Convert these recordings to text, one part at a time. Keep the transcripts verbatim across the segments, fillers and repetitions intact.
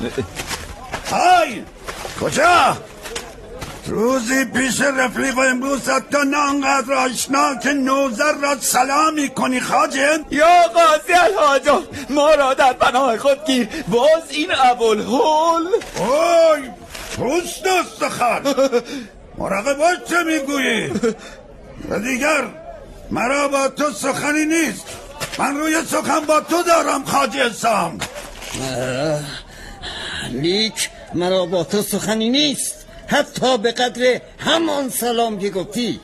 های کجا؟ روزی پیش رفیق امروز تا نه انقدر آشنا که نوذر را سلامی کنی خواجه؟ یا قاضی الحاجات ما را در پناه خود گیر. باز این ابوالهول. اوی پوست استخوان مراقب باش چه میگویی. و دیگر مرا با تو سخنی نیست. من روی سخن با تو دارم خواجه سام. لیک مرا با تو سخنی نیست، حتی به قدر همان سلام که گفتی.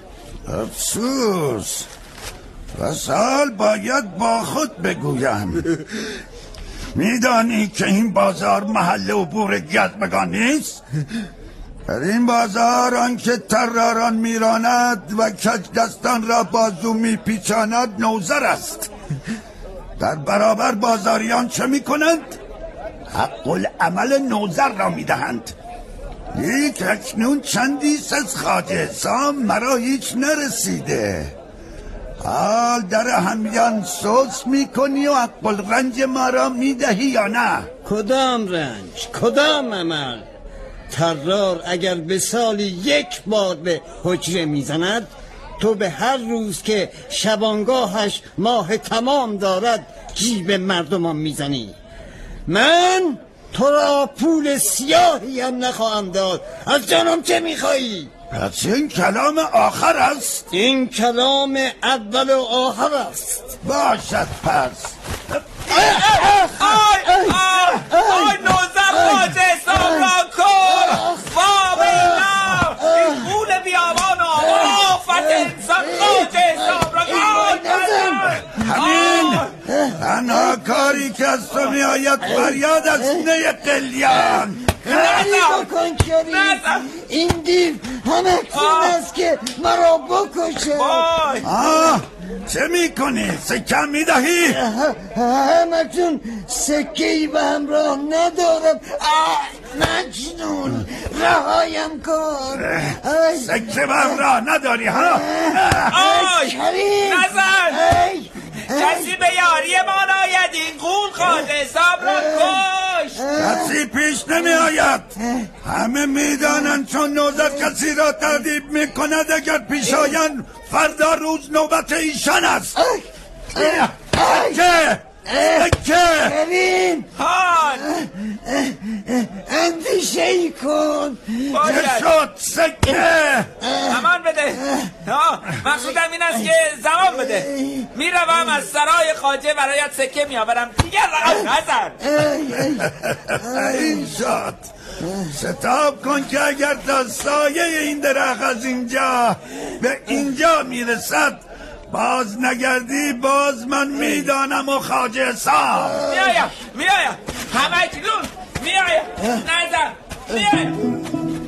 افسوس و سال باید با خود بگویم. میدانی که این بازار محل عبور گزمگان نیست؟ در این بازار آنکه طراران میراند و کج دستان را بازو میپیچاند نوذر است. در برابر بازاریان چه میکنند؟ حق العمل نوذر را میدهند. لیک اکنون چندیست از خواجه سام مرا هیچ نرسیده. حال در همیان سوس میکنی و حق الرنج ما را میدهی یا نه؟ کدام رنج؟ کدام عمل؟ طرار اگر به سالی یک بار به حجره میزند، تو به هر روز که شبانگاهش ماه تمام دارد جیب مردمان میزنی. من تو را پول سیاهی هم نخواهم داد. از جانم چه میخوایی؟ پس این کلام آخر است؟ این کلام اول و آخر است. باشد پس. آی آی آی نوذر خواجه سام را کن. وای بینا این پول بیامان و آفت انسان خواجه سام را کن. همین تنها کاری که از تو می آید فریاد از نه قلیان. کاری بکن کریم. این دیو همکنون است که مرا بکشه. آه چه می کنی؟ سکه می دهی؟ همکنون سکهی به همراه ندارم. مجنون رهایم کن. سکه به همراه نداری ها؟ آی کریم نزن. کسی به یاری ما ناید. این قول خواجه سام را کش. کسی پیش نمی آید. همه میدانند چون نوذر کسی را تردیب می کند اگر پیش آیند فردا روز نوبت ایشان است. سکه سکه کریم حال اندیشه ای کن. چه شد سکه؟ زمان بده. مقصودم این است که زمان بده. میروم از سرای خواجه برایت سکه میآورم. دیگر رقم نزن. این شد. ستاب کن که اگر تا سایه این درخت از اینجا به اینجا میرسد باز نگردی باز من میدانم و خواجه سام. میایم میایم همه اکنون میایم. نزن میایم.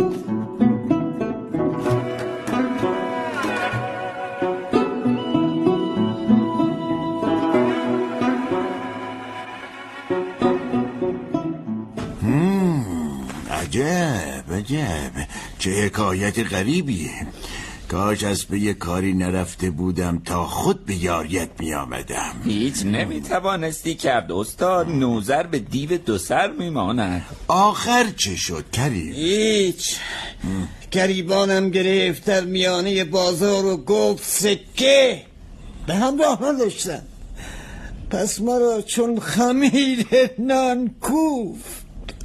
عجب عجب چه حکایت غریبیه. کاش از به یه کاری نرفته بودم تا خود به یاریت می آمدم. هیچ نمی توانستی کرد استاد. نوذر به دیو دو سر می ماند. آخر چه شد کریم؟ هیچ. گریبانم گرفت در میانه بازار و گفت سکه به همراه نداشتن. پس مرا چون خمیر نان کوفت.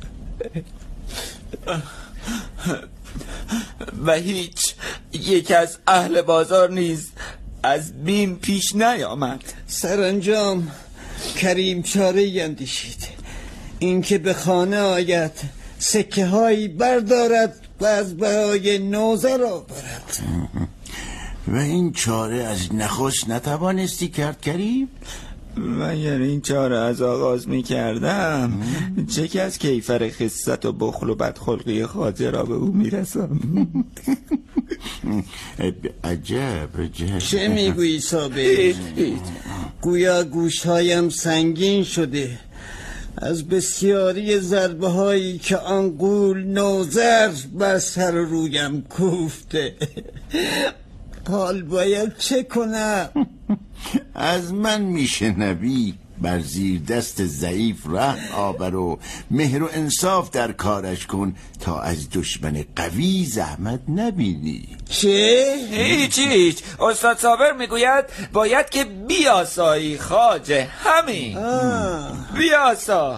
و هیچ یک از اهل بازار نیز از بیم پیش نیامد. سرانجام کریم چاره اندیشید. اینکه به خانه آید سکه هایی بردارد و از برای نوذر آورد. و این چاره از نخست نتوانستی کرد کریم؟ مگر این چاره از آغاز می کردم چه کس کیفر خست و بخل و بدخلقی خواجه را به او می رسم. عجب عجب. چه میگویی صابر؟ گویا گوشهایم سنگین شده از بسیاری ضربه هایی که آن غول نوذر بر سر رویم کوفته. حال باید چه کنم؟ از من میشنوی بر زیر دست ضعیف رحم آور و مهر و انصاف در کارش کن تا از دشمن قوی زحمت نبینی. چه؟ هیچ هیچ استاد صابر میگوید باید که بیاسایی خواجه، همین بیاسا.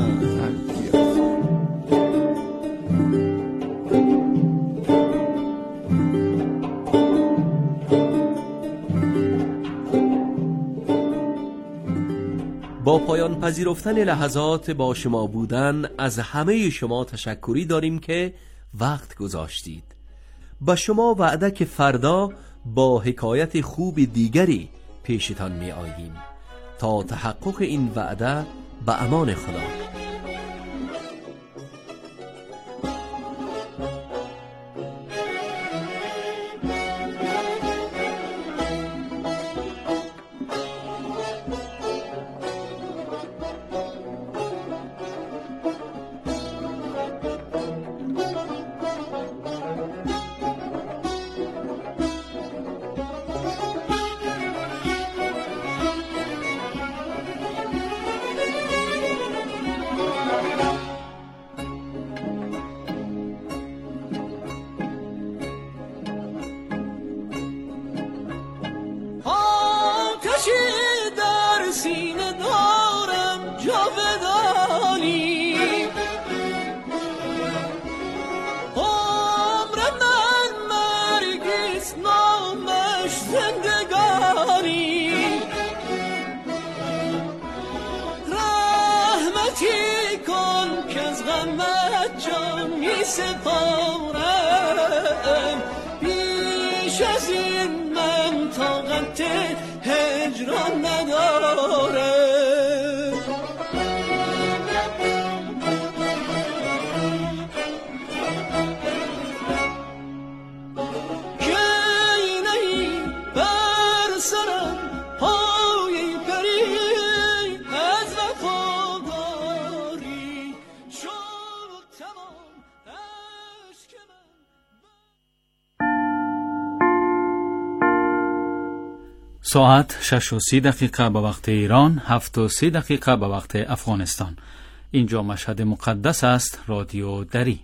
با پایان پذیرفتن لحظات با شما بودن از همه شما تشکری داریم که وقت گذاشتید. با شما وعده که فردا با حکایت خوب دیگری پیشتان می آییم. تا تحقق این وعده به امان خدا. سپارم بیش از این من طاقت هجران ندارم. ساعت شش و سی دقیقه به وقت ایران، هفت و سی دقیقه به وقت افغانستان. اینجا مشهد مقدس است، رادیو دری.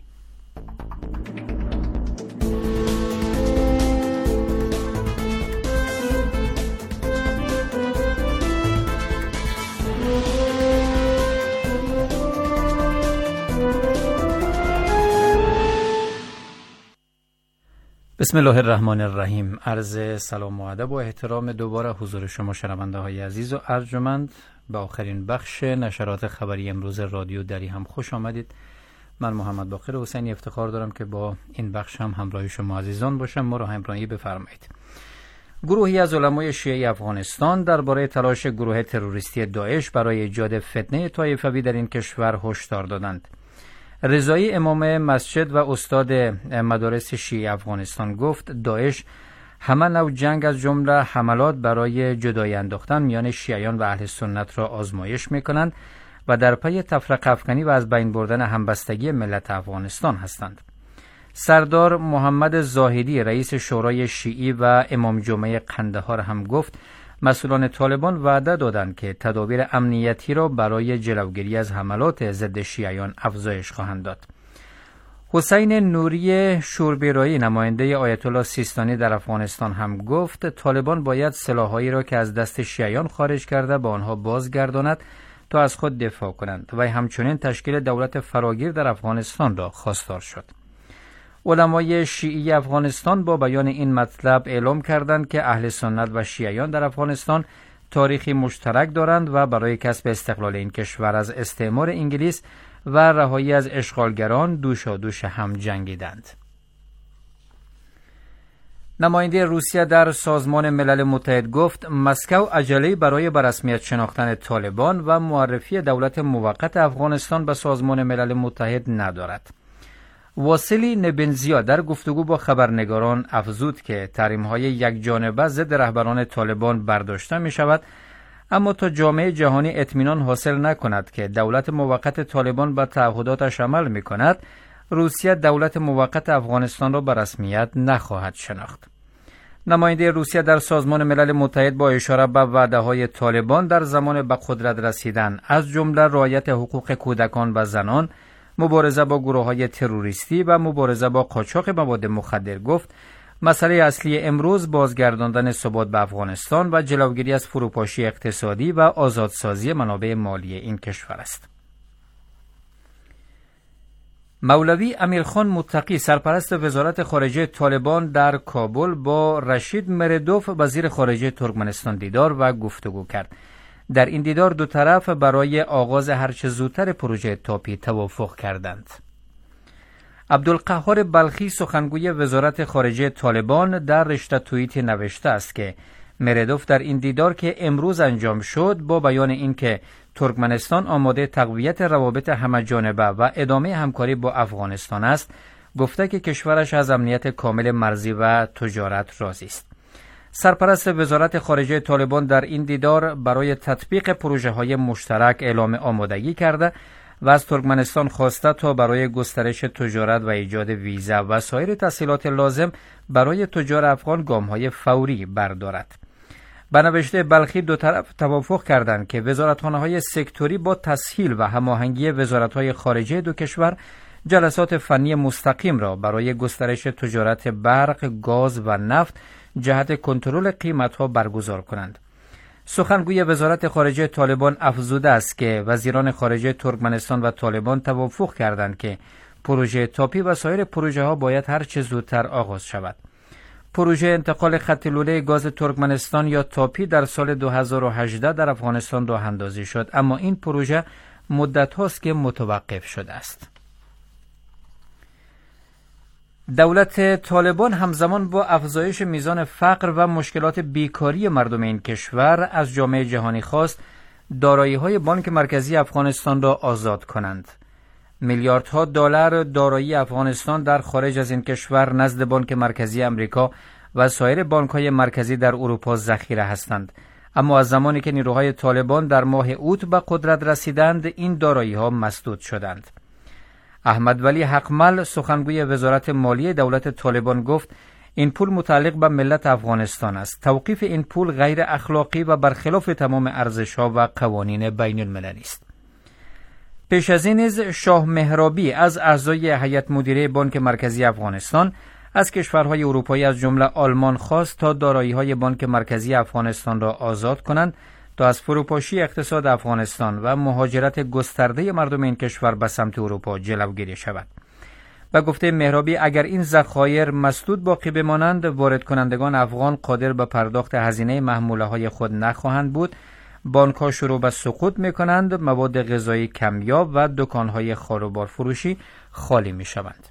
بسم الله الرحمن الرحیم. عرض سلام و ادب و احترام دوباره حضور شما شنونده های عزیز و ارجمند به آخرین بخش نشرات خبری امروز رادیو دری هم خوش آمدید. من محمد باقر حسینی افتخار دارم که با این بخش هم همراه شما عزیزان باشم. ما را همراهی بفرمایید. گروهی از علمای شیعه افغانستان درباره تلاش گروه تروریستی داعش برای ایجاد فتنه طایفوی در این کشور هشدار دادند. رضایی امام مسجد و استاد مدارس شیعه افغانستان گفت داعش همه نوع جنگ از جمله حملات برای جدایی انداختن میان شیعیان و اهل سنت را آزمایش میکنند و در پی تفرقه افکنی و از بین بردن همبستگی ملت افغانستان هستند. سردار محمد زاهدی رئیس شورای شیعی و امام جمعه قندهار هم گفت مسئولان طالبان وعده دادند که تدابیر امنیتی را برای جلوگیری از حملات ضد شیعیان افزایش خواهند داد. حسین نوری شوربیرایی نماینده آیت الله سیستانی در افغانستان هم گفت طالبان باید سلاح‌هایی را که از دست شیعیان خارج کرده به آنها بازگرداند تا از خود دفاع کنند و همچنین تشکیل دولت فراگیر در افغانستان را خواستار شد. علمای شیعی افغانستان با بیان این مطلب اعلام کردند که اهل سنت و شیعیان در افغانستان تاریخی مشترک دارند و برای کسب استقلال این کشور از استعمار انگلیس و رهایی از اشغالگران دوشادوش هم جنگیدند. نماینده روسیه در سازمان ملل متحد گفت مسکو عجله‌ای برای به رسمیت شناختن طالبان و معرفی دولت موقت افغانستان به سازمان ملل متحد ندارد. واسیلی نبنزیا در گفتگو با خبرنگاران افزود که تحریم‌های یک جانبه ضد رهبران طالبان برداشته می شود، اما تا جامعه جهانی اطمینان حاصل نکند که دولت موقت طالبان به تعهداتش عمل می کند، روسیه دولت موقت افغانستان را به رسمیت نخواهد شناخت. نماینده روسیه در سازمان ملل متحد با اشاره به وعده‌های طالبان در زمان به قدرت رسیدن، از جمله رعایت حقوق کودکان و زنان، مبارزه با گروه‌های تروریستی و مبارزه با قاچاق مواد مخدر، گفت مسئله اصلی امروز بازگرداندن ثبات به افغانستان و جلوگیری از فروپاشی اقتصادی و آزادسازی منابع مالی این کشور است. مولوی امیرخان متقی، سرپرست وزارت خارجه طالبان، در کابل با رشید مردوف وزیر خارجه ترکمنستان دیدار و گفتگو کرد. در این دیدار دو طرف برای آغاز هرچه زودتر پروژه تاپی توافق کردند. عبدالقهار بلخی، سخنگوی وزارت خارجه طالبان، در رشته توییتی نوشته است که مردوف در این دیدار که امروز انجام شد با بیان اینکه ترکمنستان آماده تقویت روابط همه‌جانبه و ادامه همکاری با افغانستان است، گفته که کشورش از امنیت کامل مرزی و تجارت راضی است. سرپرست وزارت خارجه طالبان در این دیدار برای تطبیق پروژه‌های مشترک اعلام آمادگی کرده و از ترکمنستان خواسته تا برای گسترش تجارت و ایجاد ویزا و سایر تسهیلات لازم برای تجار افغان گام‌های فوری بردارد. به نوشته بلخی، دو طرف توافق کردند که وزارتخانه‌های سکتوری با تسهیل و هماهنگی وزارت‌های خارجه دو کشور جلسات فنی مستقیم را برای گسترش تجارت برق، گاز و نفت جهت کنترل قیمت‌ها برگزار کنند. سخنگوی وزارت خارجه طالبان افزوده است که وزیران خارجه ترکمنستان و طالبان توافق کردند که پروژه تاپی و سایر پروژه ها باید هر چه زودتر آغاز شود. پروژه انتقال خط لوله گاز ترکمنستان یا تاپی در سال دو هزار و هجده در افغانستان راه اندازی شد، اما این پروژه مدت هاست که متوقف شده است. دولت طالبان همزمان با افزایش میزان فقر و مشکلات بیکاری مردم این کشور از جامعه جهانی خواست دارایی‌های بانک مرکزی افغانستان را آزاد کنند. میلیاردها دلار دارایی افغانستان در خارج از این کشور نزد بانک مرکزی امریکا و سایر بانک‌های مرکزی در اروپا ذخیره هستند، اما از زمانی که نیروهای طالبان در ماه اوت به قدرت رسیدند این دارایی‌ها مسدود شدند. احمد ولی حقمل، سخنگوی وزارت مالی دولت طالبان، گفت این پول متعلق به ملت افغانستان است. توقیف این پول غیر اخلاقی و برخلاف تمام ارزش‌ها و قوانین بین المللی است. پیش از این نیز شاه مهرابی از اعضای هیئت مدیره بانک مرکزی افغانستان از کشورهای اروپایی از جمله آلمان خواست تا دارایی‌های بانک مرکزی افغانستان را آزاد کنند تا از فروپاشی اقتصاد افغانستان و مهاجرت گسترده مردم این کشور به سمت اروپا جلوگیری شود. و گفته مهرابی اگر این ذخایر مسدود باقی بمانند، وارد کنندگان افغان قادر به پرداخت هزینه محموله‌های خود نخواهند بود، بانک‌ها شروع به سقوط می‌کنند، مواد غذایی کمیاب و دکان‌های خاروبار فروشی خالی می‌شوند.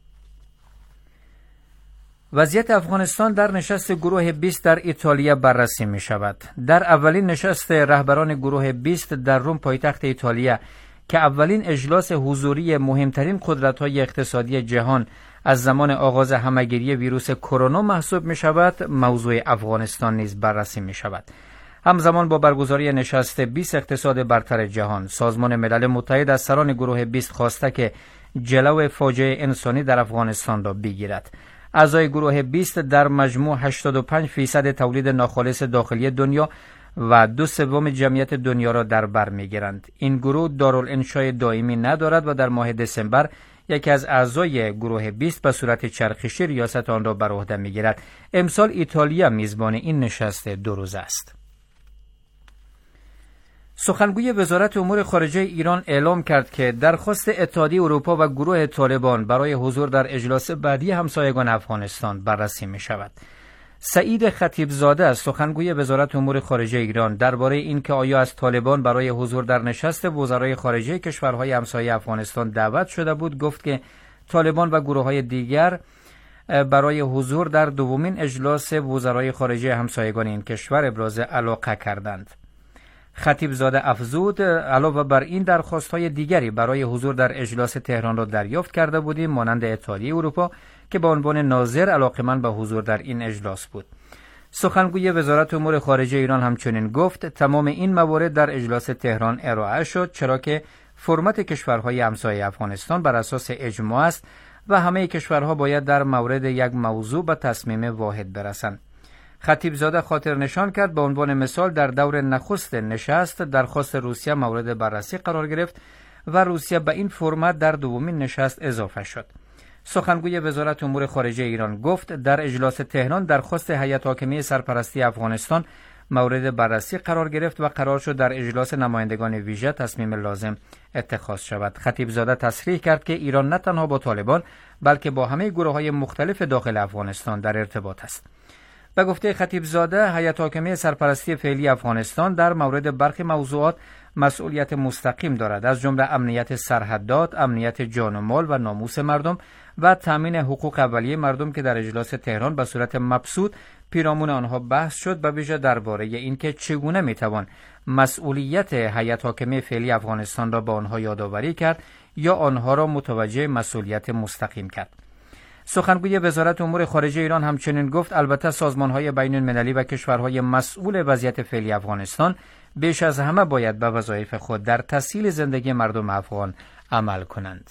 وضعیت افغانستان در نشست گروه بیست در ایتالیا بررسی می شود. در اولین نشست رهبران گروه بیست در روم، پایتخت ایتالیا، که اولین اجلاس حضوری مهمترین قدرت‌های اقتصادی جهان از زمان آغاز همه‌گیری ویروس کرونا محسوب می شود، موضوع افغانستان نیز بررسی می شود. همزمان با برگزاری نشست بیست اقتصاد برتر جهان، سازمان ملل متحد از سران گروه بیست خواسته که جلو فاجعه انسانی در افغانستان را بگیرد. اعضای گروه بیست در مجموع هشتاد و پنج فیصد تولید ناخالص داخلی دنیا و دو سوم جمعیت دنیا را در بر می‌گیرند. این گروه دارالانشای دائمی ندارد و در ماه دسامبر یکی از اعضای گروه بیست به صورت چرخشی ریاست آن را بر عهده می‌گیرد. امسال ایتالیا میزبان این نشست دو روزه است. سخنگوی وزارت امور خارجه ایران اعلام کرد که درخواست اتحادیه اروپا و گروه طالبان برای حضور در اجلاس بعدی همسایگان افغانستان بررسی می شود. سعید خطیبزاده از سخنگوی وزارت امور خارجه ایران درباره اینکه آیا از طالبان برای حضور در نشست وزرای خارجه کشورهای همسایه افغانستان دعوت شده بود، گفت که طالبان و گروه‌های دیگر برای حضور در دومین اجلاس وزرای خارجه همسایگان این کشور ابراز علاقه کردند. خطیبزاده افزود علاوه بر این درخواست‌های دیگری برای حضور در اجلاس تهران را دریافت کرده بودیم، مانند اتحادیه اروپا که به عنوان ناظر علاقه‌مند به حضور در این اجلاس بود. سخنگوی وزارت امور خارجه ایران همچنین گفت تمام این موارد در اجلاس تهران ارائه شد، چرا که فرمت کشورهای همسایه افغانستان بر اساس اجماع است و همه کشورها باید در مورد یک موضوع به تصمیم واحد برسند. خطیبزاده خاطر نشان کرد به عنوان مثال در دور نخست نشست درخواست روسیه مورد بررسی قرار گرفت و روسیه به این فرمت در دومین نشست اضافه شد. سخنگوی وزارت امور خارجه ایران گفت در اجلاس تهران درخواست هیئت حاکمه سرپرستی افغانستان مورد بررسی قرار گرفت و قرار شد در اجلاس نمایندگان ویژه تصمیم لازم اتخاذ شود. خطیبزاده تصریح کرد که ایران نه تنها با طالبان بلکه با همه گروه‌های مختلف داخل افغانستان در ارتباط است. به گفته خطیبزاده هیئت حاکمه سرپرستی فعلی افغانستان در مورد برخی موضوعات مسئولیت مستقیم دارد، از جمله امنیت سرحدات، امنیت جان و مال و ناموس مردم و تامین حقوق اولیه مردم که در اجلاس تهران به صورت مبسوط پیرامون آنها بحث شد، به ویژه درباره اینکه چگونه میتوان مسئولیت هیئت حاکمه فعلی افغانستان را به آنها یادآوری کرد یا آنها را متوجه مسئولیت مستقیم کرد. سخنگوی وزارت امور خارجه ایران همچنین گفت البته سازمان‌های بین‌المللی و کشورهای مسئول وضعیت فعلی افغانستان بیش از همه باید به وظایف خود در تسهیل زندگی مردم افغان عمل کنند.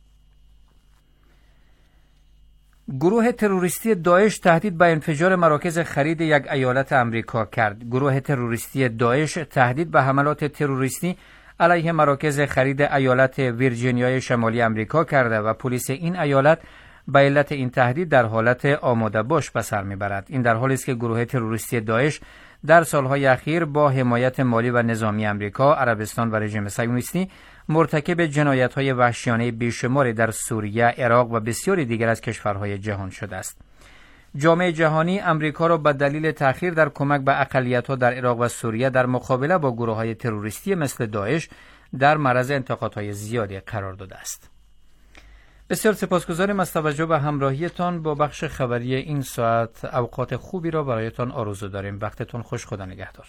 گروه تروریستی داعش تهدید به انفجار مراکز خرید یک ایالت امریکا کرد. گروه تروریستی داعش تهدید به حملات تروریستی علیه مراکز خرید ایالت ویرجینیای شمالی امریکا کرده و پلیس این ایالت به علت این تهدید در حالت آماده باش به سر میبرد. این در حالی است که گروه تروریستی داعش در سالهای اخیر با حمایت مالی و نظامی امریکا، عربستان و رژیم صهیونیستی مرتکب جنایت‌های وحشیانه بیشماری در سوریه، عراق و بسیاری دیگر از کشورهای جهان شده است. جامعه جهانی امریکا را به دلیل تأخیر در کمک به اقلیت‌ها در عراق و سوریه در مقابله با گروه‌های تروریستی مثل داعش در معرض انتقادهای زیادی قرار داده است. بسیار سپاسگزاریم از توجه و همراهیتان با بخش خبری این ساعت. اوقات خوبی را برایتان آرزو داریم. وقتتون خوش، خدا نگهدار.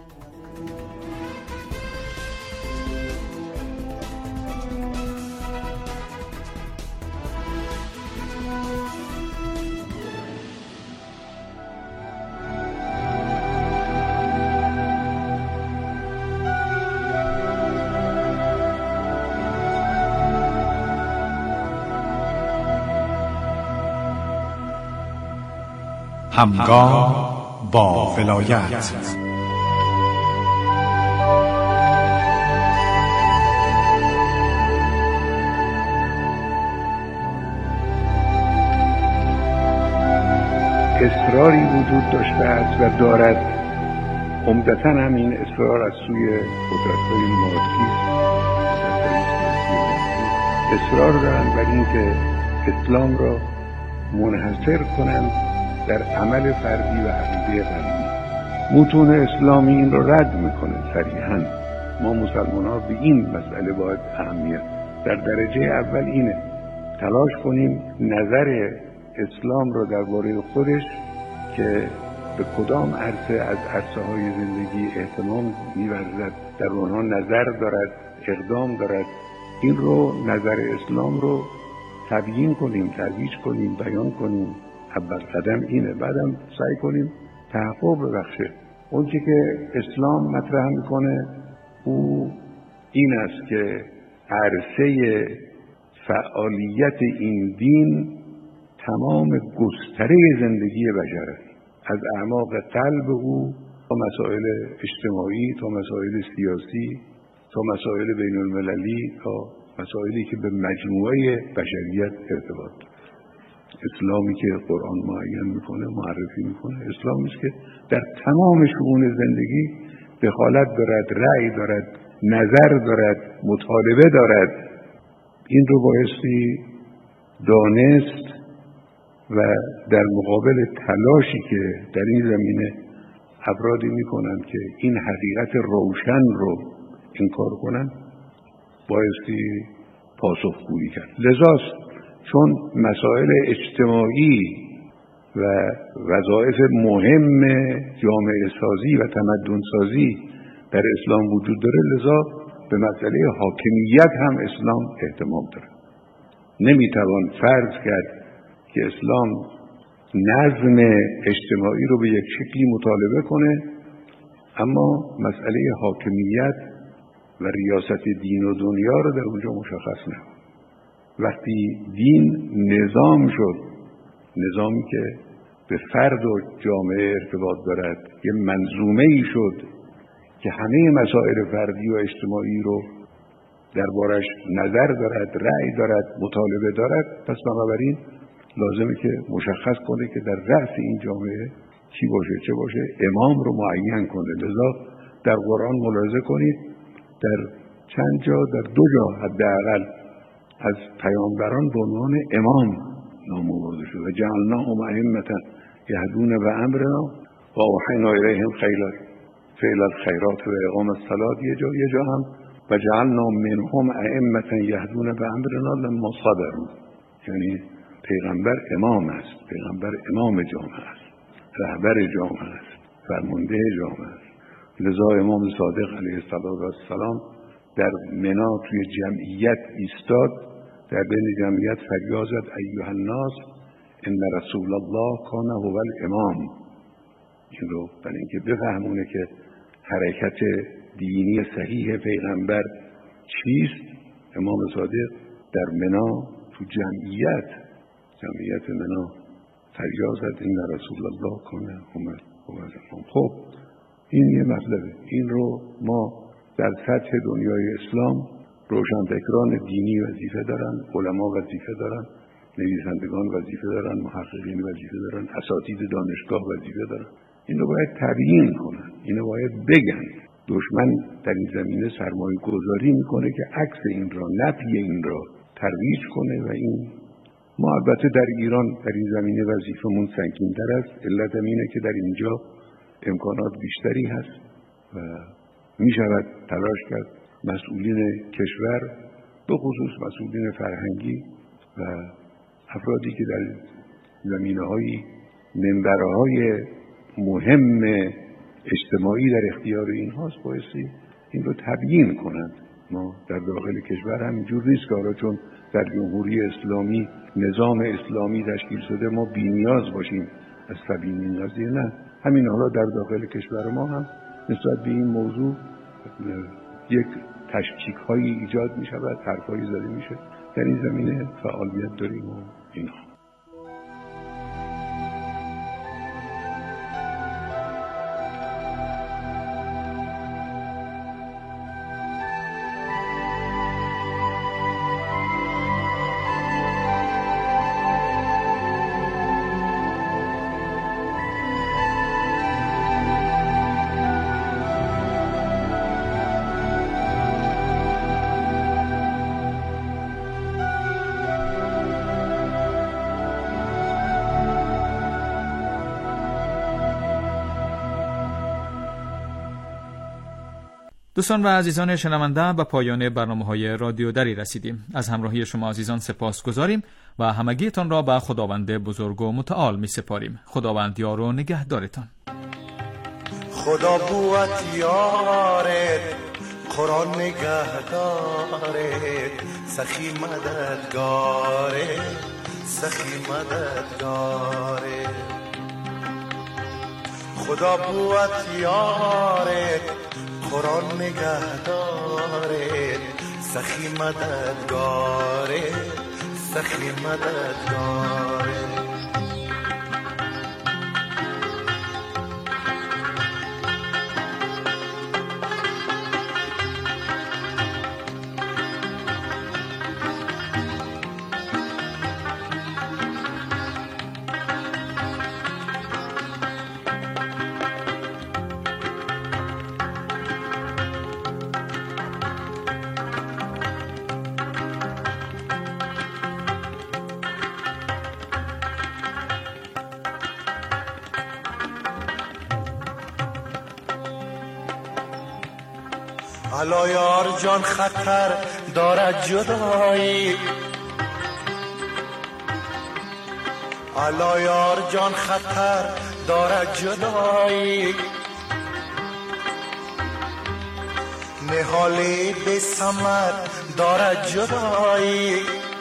همگام با ولایت. اصراری وجود داشته است و دارد، عمدتاً هم این اصرار از سوی قدرت‌های مادی است. اصرار دارند بر اینکه اسلام را منحصر کنند در عمل فردی و عقیده قلبی. متون اسلامی این را رد میکنه صریحاً. ما مسلمان ها به این مسئله باید اهمیت در درجه اول اینه تلاش کنیم نظر اسلام را درباره خودش که به کدام عرصه از عرصه های زندگی اهتمام می‌ورزد در آنها نظر دارد، اقدام دارد، این رو نظر اسلام رو تبیین کنیم، ترویج کنیم، بیان کنیم. اول قدم اینه. بعدم سعی کنیم تحقق ببخشه. اون چی که اسلام مطرح میکنه او این است که عرصه فعالیت این دین تمام گستره زندگی بشر است، از اعماق قلب او تا مسائل اجتماعی، تا مسائل سیاسی، تا مسائل بین المللی، تا مسائلی که به مجموعه بشریت ارتباط دارد. اسلامی که قرآن معین میکنه، معرفی میکنه، اسلامی است که در تمام شئون زندگی دخالت دارد، رأی دارد، نظر دارد، مطالبه دارد. این رو بایستی دانست و در مقابل تلاشی که در این زمینه افرادی میکنند که این حقیقت روشن رو انکار کنند بایستی پاسخگویی کرد. لذاست چون مسائل اجتماعی و وظایف مهم جامعه سازی و تمدن سازی در اسلام وجود داره، لذا به مسئله حاکمیت هم اسلام اهتمام داره. نمیتوان فرض کرد که اسلام نظم اجتماعی رو به یک شکلی مطالبه کنه اما مسئله حاکمیت و ریاست دین و دنیا رو در اونجا مشخص نکنه. وقتی دین نظام شد، نظامی که به فرد و جامعه ارتباط دارد یه منظومه ای شد که همه مسائل فردی و اجتماعی رو دربارش نظر دارد، رأی دارد، مطالبه دارد، پس بنابراین لازمه که مشخص کنه که در رأس این جامعه کی باشه، چه باشه، امام رو معین کنه. لذا در قرآن ملاحظه کنید در چند جا، در دو جا حداقل از پیامبران به عنوان امام نام برده شده و جعلناهم ائمة یهدون بامرنا و اوحینا الیهم خیرات فعل الخیرات و اقام الصلاة. یه جا یه جا هم و جعلنا منهم ائمة یهدون بامرنا لما صبروا، یعنی پیغمبر امام است، پیغمبر امام جامعه است، رهبر جامعه است، فرمانده جامعه است. لذا امام صادق علیه السلام در منا توی جمعیت ایستاد، در بین جمعیت فریاد زد ایها الناس ان رسول الله کان هو الامام. این رو برای اینکه بفهمونه که حرکت دینی صحیح پیغمبر چیست، امام صادق در منا تو جمعیت جمعیت منا فریاد زد این رسول الله کان هو الامام. خب این یه مطلبه. این رو ما در سطح دنیای اسلام روشنفکران دینی وظیفه دارن، علما وظیفه دارن، نویسندگان وظیفه دارن، محققین وظیفه دارن، اساتید دانشگاه وظیفه دارن. اینو باید تبیین کنن، اینو باید بگن. دشمن در این زمینه سرمایه گذاری میکنه که عکس این را، نفی این را ترویج کنه و این ما البته در ایران در این زمینه وظیفمون سنگین‌تر است. علت اینه که در اینجا امکانات بیشتری هست و می شود تلاش کرد مسئولین کشور، به خصوص مسئولین فرهنگی و افرادی که در زمینه‌های منبرهای مهم اجتماعی در اختیار این هاست بایستی این رو تبیین کنند. ما در داخل کشور همینجور نیست که حالا چون در جمهوری اسلامی نظام اسلامی تشکیل شده ما بی نیاز باشیم از تبیین قضیه. نه، همین حالا در داخل کشور ما هم نسبت به این موضوع یک تشکیک هایی ایجاد می شود، حرف هایی زده می شود. در این زمینه فعالیت داریم و اینا. دوستان و عزیزان شنونده، به پایان برنامه‌های رادیو دری رسیدیم. از همراهی شما عزیزان سپاسگزاریم و همگیتان را به خداوند بزرگ و متعال می‌سپاریم. خداوند یار و نگهدارتان. خدا بوت یارت، قرآن نگهدارت، سخی مددگارت، سخی مددگارت. خدا بوت یارت، قرآن نگهدارت، سخی مددگارت، سخی مددگارت. الا یار جان خطر دارد جدایی، الا یار جان خطر دارد جدایی، نهالی به ثمر دارد جدایی.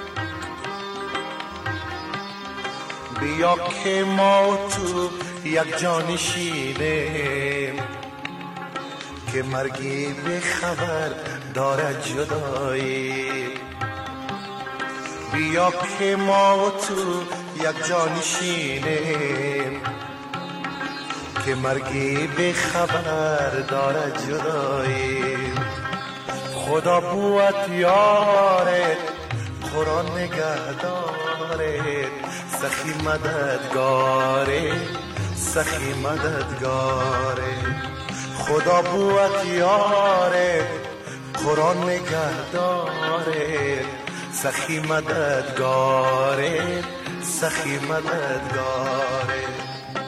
بیا که ما تو یک جان شیریم، که مرگی به خبر دارد جدایی. بیا که ما تو یک جانشینیم که مرگی به خبر داره جداییم. خدا بوت یارت قرآن نگه دارت، سخی مددگارت سخی مددگارت. خدا بوت یارت قرآن نگه دارت، سخی مددگارت سخی مددگارت.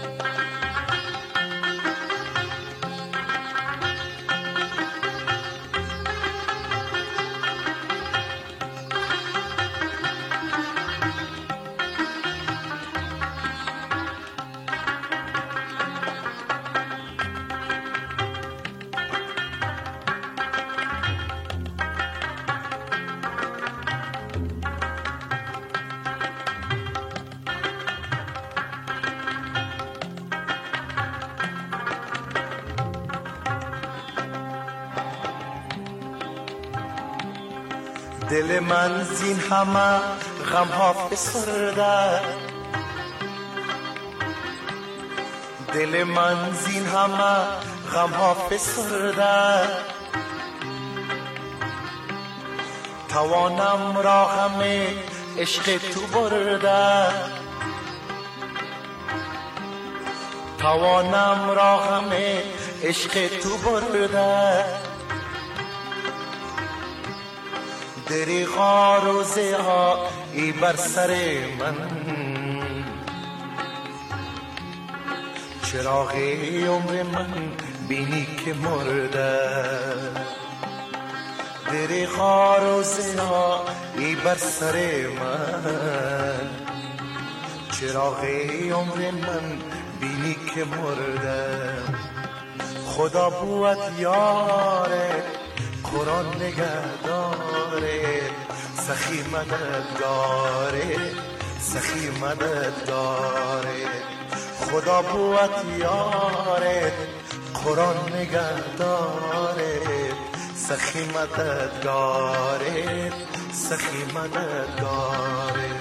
دل من زین همه غم ها فسرده، دل من زین همه غم ها فسرده. توانم را همه عشق تو برده، توانم را همه عشق تو برده. دریغا روزه ها ای بر سر من، چراغ عمر من بینی که مرده. دریغا روزه ها ای بر سر من، چراغ عمر من بینی که مرده. خدا بوت یاره قرآن نگه داره، سخی مددگاره سخی مددگاره. خدا بوت یاره قرآن نگه داره، سخی مددگاره سخی مددگاره.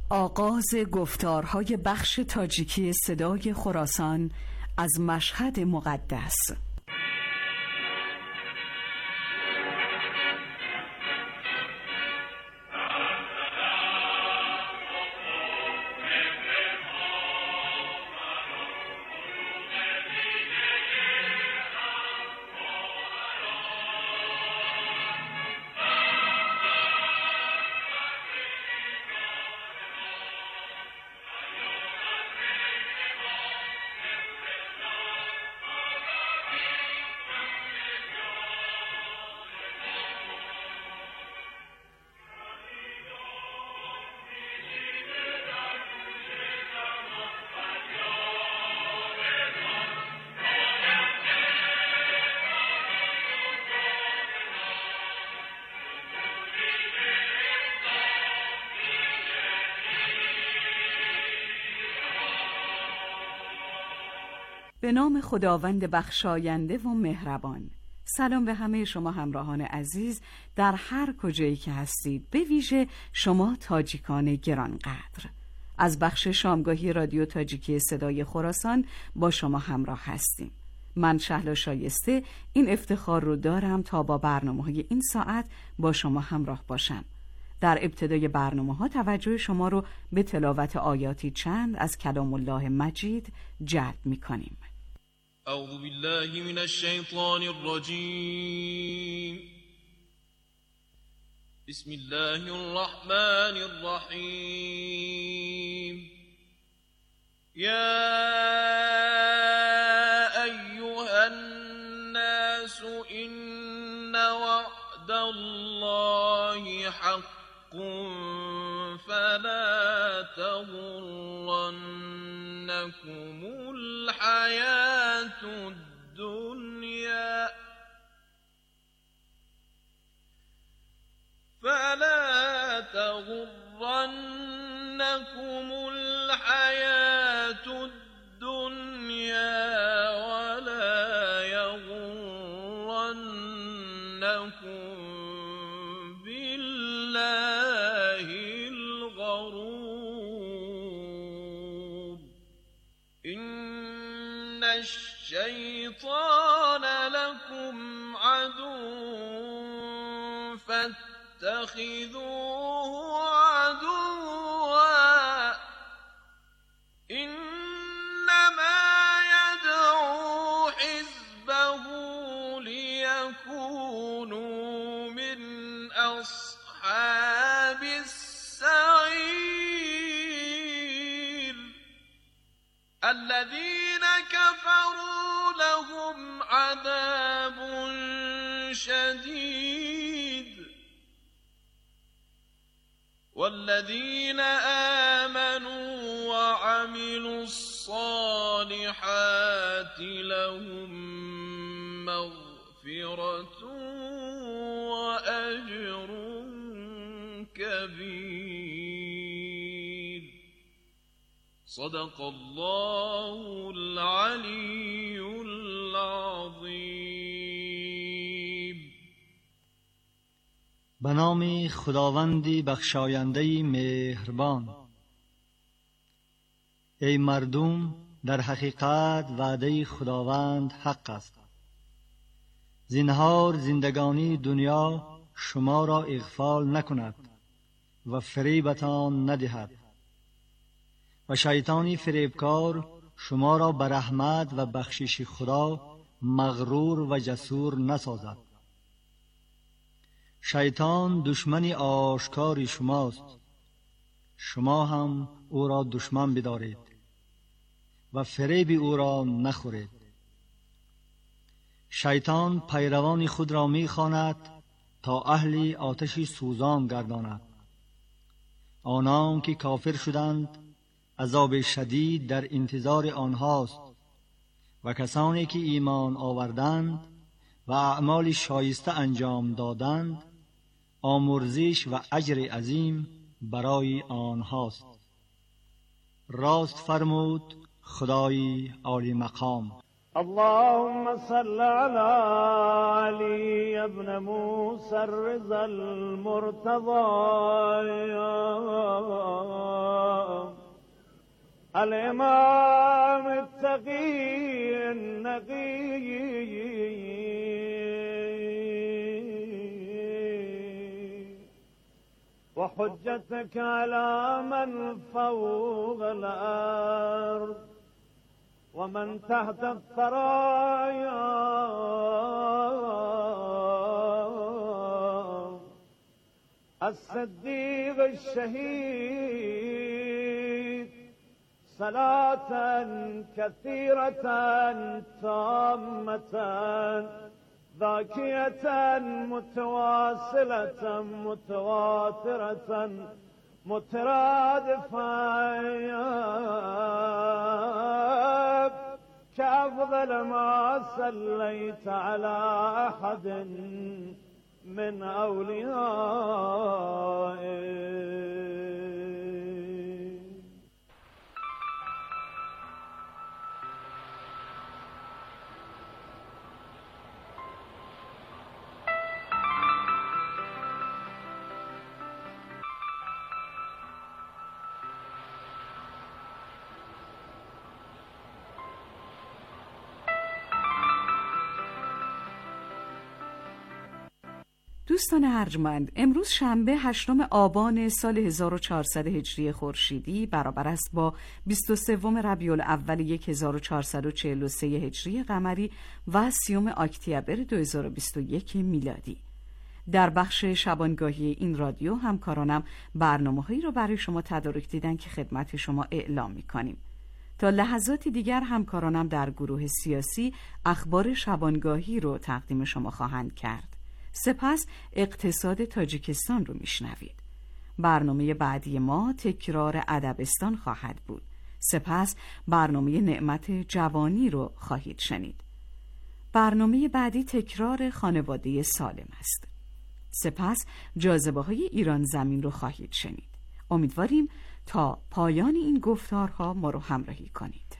آغاز گفتارهای بخش تاجیکی صدای خراسان از مشهد مقدس. به نام خداوند بخشاینده و مهربان. سلام به همه شما همراهان عزیز در هر کجایی که هستید، به ویژه شما تاجیکان گرانقدر. از بخش شامگاهی رادیو تاجیکی صدای خراسان با شما همراه هستیم. من شهلا شایسته این افتخار رو دارم تا با برنامه‌های این ساعت با شما همراه باشم. در ابتدای برنامه‌ها توجه شما رو به تلاوت آیاتی چند از کلام الله مجید جلب می‌کنیم. اعوذ بالله من الشیطان الرجیم. بسم الله الرحمن الرحیم. یا ایها الناس ان وعد الله حق فلا تغرنكم الحياة الدنيا فلا تغرنكم الحياة الدنيا ولا يغرنكم بالله الغرور. إن الشيطان لكم عدو فاتخذوه عدوا إنما يدعو حزبه ليكونوا من أصحاب السعير. الذين كفروا لهم عذاب شديد والذين آمنوا وعملوا الصالحات لهم مغفرة وأجر كبير. صدق الله العلي العظيم. به نام خداوندی بخشاینده مهربان. ای مردم، در حقیقت وعده خداوند حق است. زنهار زندگانی دنیا شما را اغفال نکند و فریبتان ندهد و شیطانی فریبکار شما را به رحمت و بخشش خدا مغرور و جسور نسازد. شیطان دشمن آشکار شماست، شما هم او را دشمن بدارید و فریب او را نخورید. شیطان پیروان خود را می‌خواند تا اهل آتش سوزان گرداند. آنان که کافر شدند عذاب شدید در انتظار آنهاست و کسانی که ایمان آوردند و اعمال شایسته انجام دادند آمرزش و اجر عظیم برای آنهاست. راست فرمود خدای عالی مقام. اللهم صل على علي ابن موسى الرضا المرتضى الإمام التقي النقي وحجتك على من فوق الأرض ومن تحت الثرايا الصديق الشهيد صلاة كثيرة تامة ذاكية متواصلة متواترة مترادفة كأفضل ما صليت على أحد من أوليائك. دوستان ارجمند، امروز شنبه هشتم آبان سال هزار و چهارصد هجری خورشیدی برابر است با بیست و سوم ربیع الاول هزار و چهارصد و چهل و سه هجری قمری و سیوم اکتبر دو هزار و بیست و یک میلادی. در بخش شبانگاهی این رادیو همکارانم برنامه‌هایی رو برای شما تدارک دیدن که خدمت شما اعلام می‌کنیم. تا لحظاتی دیگر همکارانم در گروه سیاسی اخبار شبانگاهی رو تقدیم شما خواهند کرد. سپس اقتصاد تاجیکستان رو میشنوید. برنامه بعدی ما تکرار ادبستان خواهد بود. سپس برنامه نعمت جوانی رو خواهید شنید. برنامه بعدی تکرار خانواده سالم است. سپس جاذبه های ایران زمین رو خواهید شنید. امیدواریم تا پایان این گفتارها ما رو همراهی کنید.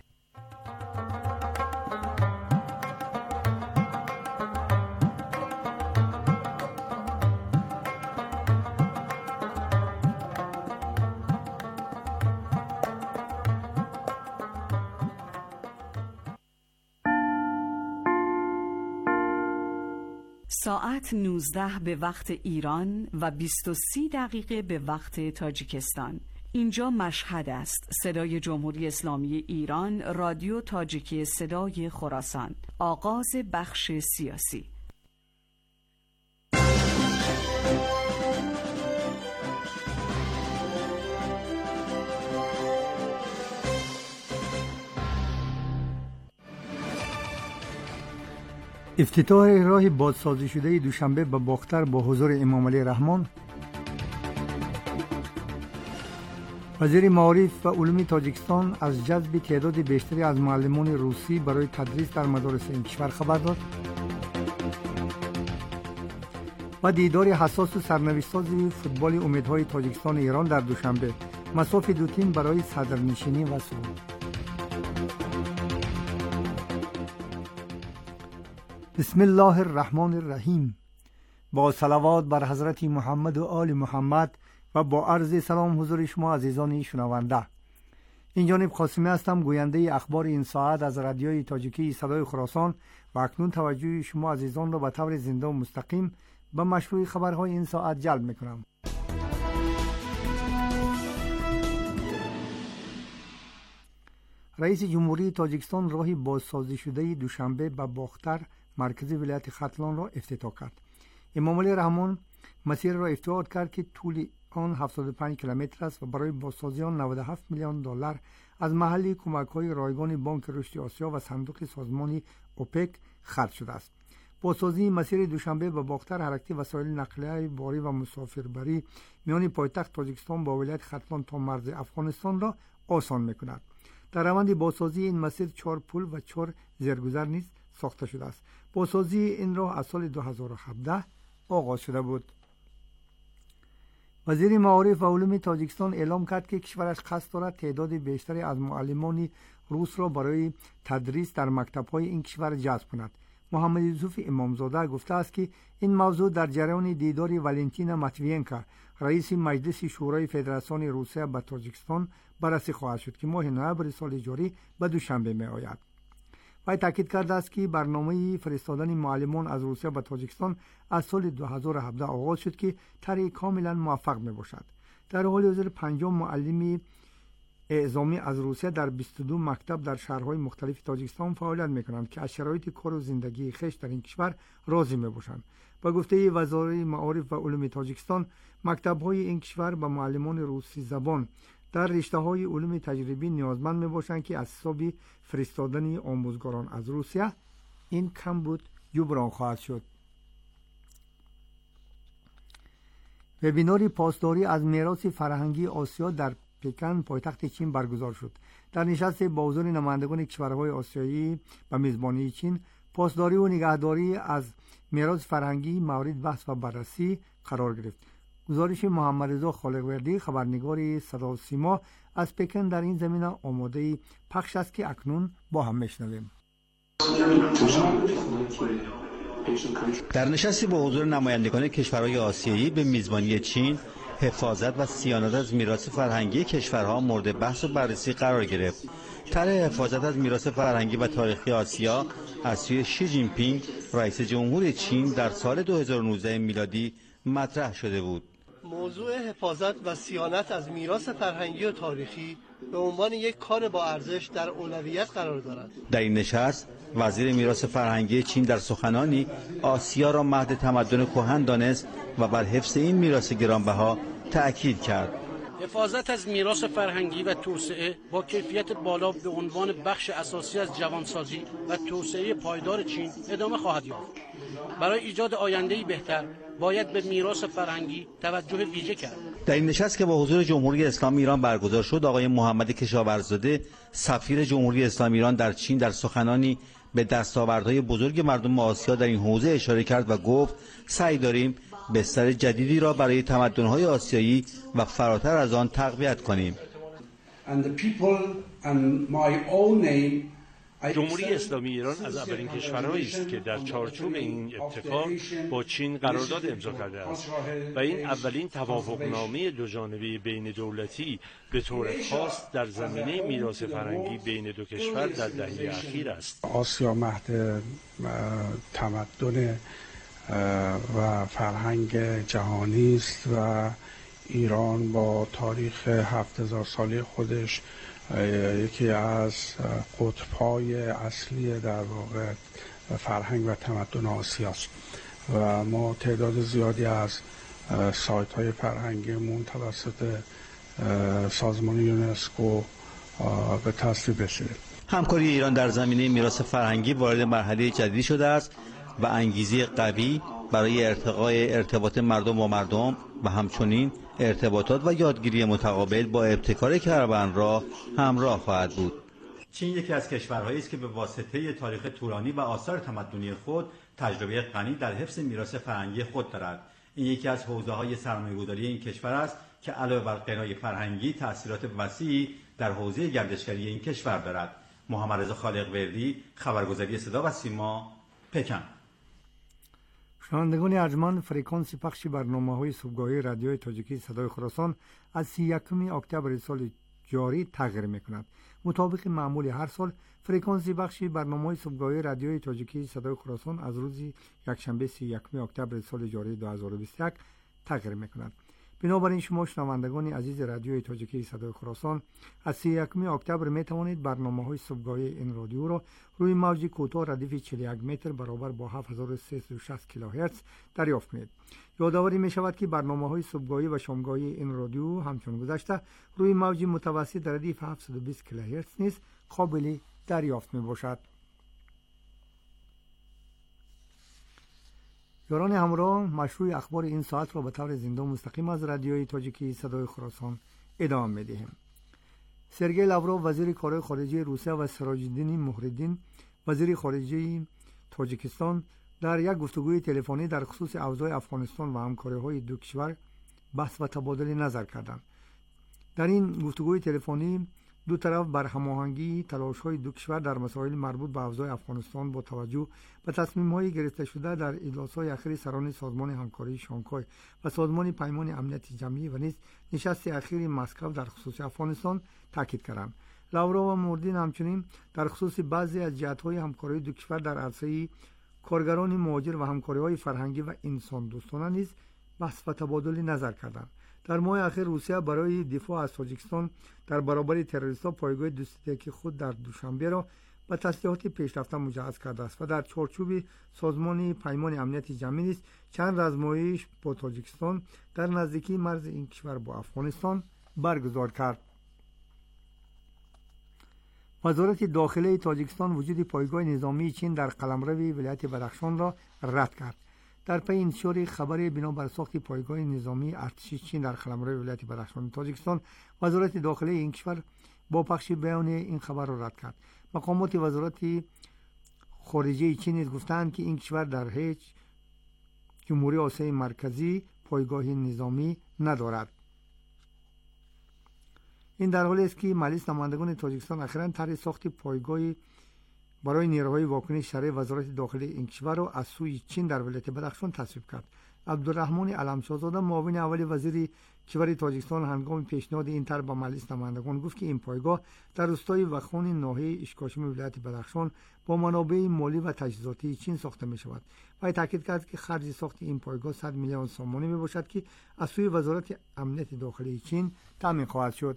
ساعت نوزده به وقت ایران و بیست و سی دقیقه به وقت تاجیکستان. اینجا مشهد است. صدای جمهوری اسلامی ایران، رادیو تاجیکی صدای خراسان. آغاز بخش سیاسی. افتتاح راه بازسازی شده دوشنبه به باختر با حضور امام علی رحمان. وزیر معارف و علوم تاجیکستان از جذب تعداد بیشتری از معلمان روسی برای تدریس در مدارس این کشور خبر داد. و دیدار حساس و سرنوشت‌ساز فوتبال امیدهای تاجیکستان ایران در دوشنبه. مصاف دو تیم برای صدرنشینی و صعود. بسم الله الرحمن الرحیم. با صلوات بر حضرت محمد و آل محمد و با عرض سلام حضور شما عزیزان شنونده. این جانب قاسمی هستم، گوینده اخبار این ساعت از رادیوی تاجیکی صدای خراسان و اکنون توجه شما عزیزان را به طور زنده و مستقیم به مشروع خبرهای این ساعت جلب میکنم. رئیس جمهوری تاجیکستان راه بازسازی شده دوشنبه به باختر مرکز ولایت ختلان را افتتاح کرد. امام علی رحمان مسیر را افتتاح کرد که طول آن هفتاد و پنج کیلومتر است و برای بازسازی آن نود و هفت میلیون دلار از محلی کمک‌های رایگان بانک رشد آسیا و صندوق سازمانی اوپک خرج شده است. بازسازی مسیر دوشنبه به باختر حرکت وسایل نقلیه باری و مسافربری میان پایتخت تاجیکستان با ولایت ختلان تا مرز افغانستان را آسان می‌کند. در روند بازسازی این مسیر چهار پل و چهار زیرگذر نیز ساخته شده است. بازسازی این راه از سال دو هزار و هفده آغاز شده بود. وزیر معارف و علوم تاجیکستان اعلام کرد که کشورش قصد دارد تعداد بیشتری از معلمان روس را برای تدریس در مکتب‌های این کشور جذب کند. محمد یوسف امامزاده گفته است که این موضوع در جریان دیدار ولنتینا ماتوینکا رئیس مجلس شورای فدراسیون روسیه به تاجیکستان بررسی خواهد شد که ماه نوامبر سال جاری به دوشنبه می آید. وی تاکید کرده است که برنامه فرستادن معلمان از روسیه به تاجیکستان از سال دو هزار و هفده آغاز شد که طرح کاملا موفق می باشد. در حال حاضر پنجاه معلم اعزامی از روسیه در بیست و دو مکتب در شهرهای مختلف تاجیکستان فعالیت میکنند که از شرایط کار و زندگی خویش در این کشور راضی میباشند. با گفته وزارت معارف و علوم تاجیکستان، مکتب‌های این کشور به معلمان روسی زبان در رشته‌های علوم تجربی نیازمند میباشند که از حساب فرستادن آموزگاران از روسیه این کم بود جبران خواهد شد. وبیناری پاسداری از میراث فرهنگی آسیا در پکن پایتخت چین برگزار شد. در نشست با حضور نمایندگان کشورهای آسیایی و میزبانی چین، پاسداری و نگهداری از میراث فرهنگی مورد بحث و بررسی قرار گرفت. گزارش محمد رضا خالقوردی، خبرنگار صدا و سیما از پکن، در این زمینه آماده پخش است که اکنون با هم میشنویم. در نشستی با حضور نمایندگان کشورهای آسیایی به میزبانی چین، حفاظت و صیانت از میراث فرهنگی کشورها مورد بحث و بررسی قرار گرفت. طرح حفاظت از میراث فرهنگی و تاریخی آسیا از سوی شی جین پینگ، رئیس جمهور چین، در سال دو هزار و نوزده میلادی مطرح شده بود. موضوع حفاظت و صیانت از میراث فرهنگی و تاریخی به عنوان یک کار با ارزش در اولویت قرار دارد. در این نشست وزیر میراث فرهنگی چین در سخنانی آسیا را مهد تمدن کهن دانست و بر حفظ این میراث گرانبها تأکید کرد. حفاظت از میراث فرهنگی و توسعه با کیفیت بالا به عنوان بخش اساسی از جوانسازی و توسعه پایدار چین ادامه خواهد یافت. برای ایجاد آینده‌ای بهتر باید به میراث فرهنگی توجه ویژه کرد. در این نشست که با حضور جمهوری اسلامی ایران برگزار شد، آقای محمد کشاورزاده، سفیر جمهوری اسلامی ایران در چین، در سخنانی به دستاوردهای بزرگ مردم آسیا در این حوزه اشاره کرد و گفت سعی داریم بستر جدیدی را برای تمدن‌های آسیایی و فراتر از آن تقویت کنیم. جمهوری اسلامی ایران از اولین کشورهایی است که در چارچوب این اتفاق با چین قرارداد امضا کرده است و این اولین توافقنامه دوجانبه بین دولتی به طور خاص در زمینه میراث فرهنگی بین دو کشور در دهه اخیر است. آسیا مهد تمدن و فرهنگ جهانی است و ایران با تاریخ هفت هزار ساله خودش یکی از قطب‌های اصلی در واقع فرهنگ و تمدن آسیاست و ما تعداد زیادی از سایت‌های فرهنگیمون توسط سازمان یونسکو به تصویب رسیده. همکاری ایران در زمینه میراث فرهنگی وارد مرحله جدیدی شده است و انگیزه قوی برای ارتقای ارتباط مردم با مردم و همچنین ارتباطات و یادگیری متقابل با ابتکار کروانراه همراه خواهد بود. چین یکی از کشورهایی است که به واسطه تاریخ طولانی و آثار تمدنی خود تجربه غنی در حفظ میراث فرهنگی خود دارد. این یکی از حوزه‌های سرمایه‌گذاری این کشور است که علاوه بر غنای فرهنگی تأثیرات وسیعی در حوزه گردشگری این کشور دارد. محمد رضا خالقوردی، خبرگزاری صدا و سیما، پکن. شنوندگان ارجمند، فرکانس پخش برنامه‌های صبحگاهی رادیوی تاجیکی صدای خراسان از سی و یکم اکتبر سال جاری تغییر می‌کند. مطابق معمول هر سال، فرکانس پخش برنامه‌های صبحگاهی رادیوی تاجیکی صدای خراسان از روز یکشنبه سی و یکم اکتبر سال جاری دو هزار و بیست و یک تغییر می‌کند. بنابراین شما شنوندگان عزیز رادیوی تاجیکی صدای خراسان از سی و یکم اکتبر می توانید برنامه‌های صبحگاهی این رادیو را روی موج کوتاه ردیف چهل و یک متر برابر با هفت هزار و سیصد و شصت کیلوهرتز دریافت کنید. یادآوری می شود که برنامه‌های صبحگاهی و شامگاهی این رادیو همچون گذشته روی موج متوسط ردیف هفتصد و بیست کیلوهرتز نیز قابل دریافت می باشد. یاران همراه، مشروع اخبار این ساعت را به طور زنده و مستقیم از رادیوی تاجیکی صدای خراسان ادامه می‌دهیم. سرگئی لاوروف وزیر کارهای خارجه روسیه و سراج‌الدین مهرالدین وزیر خارجه تاجیکستان در یک گفتگوی تلفنی در خصوص اوضاع افغانستان و همکاری‌های دو کشور بحث و تبادل نظر کردند. در این گفتگوی تلفنی دو طرف بر هماهنگی تلاش‌های دو کشور در مسائل مربوط به اوضاع افغانستان با توجه به تصمیم‌های گرفته شده در اجلاس‌های اخیر سران سازمان همکاری شانگهای و سازمان پیمان امنیت جمعی و نیز نشست اخیر مسکو در خصوص افغانستان تاکید کردند. لاورو و موردین همچنین در خصوص بعضی از جهت‌های همکاری دو کشور در عرصه کارگران مهاجر و همکاری‌های فرهنگی و انسان دوستانه نیز بحث و تبادل نظر کردند. در ماه اخیر روسیه برای دفاع از تاجیکستان در برابر تروریست‌ها پایگاه دوستیکی خود در دوشنبه را به تسلیحات پیشرفته مجهز کرده است و در چارچوب سازمان پیمان امنیت جمعی نیز چند آزمایش با تاجیکستان در نزدیکی مرز این کشور با افغانستان برگزار کرد. وزارت داخله تاجیکستان وجود پایگاه نظامی چین در قلمرو ولایت بدخشان را رد کرد. در پی انتشار خبر بنابر ساخت پایگاه نظامی ارتشی چین در قلمرو ولایت بدخشان تاجیکستان، وزارت داخله این کشور با پخش بیان این خبر را رد کرد. مقامات وزارت خارجه چین نیز گفتند که این کشور در هیچ جمهوری آسیای مرکزی پایگاه نظامی ندارد. این در حالی است که مجلس نمایندگان تاجیکستان اخیراً طرح ساخت پایگاه برای نیروهای واکنش شرعی وزارت داخله این کشور را از سوی چین در ولایت بدخشان تصویب کرد. عبدالرحمن علمشاهزاده معاون اول وزیر کشور تاجیکستان هنگام پیشنهاد این طرح به مجلس نمایندگان گفت که این پایگاه در روستای وخان ناحیه اشکاشم ولایت بدخشان با منابع مالی و تجهیزاتی چین ساخته می شود. و تاکید کرد که خرج ساخت این پایگاه صد میلیون سومانی می باشد که از سوی وزارت امنیت داخلی چین تامین خواهد شد.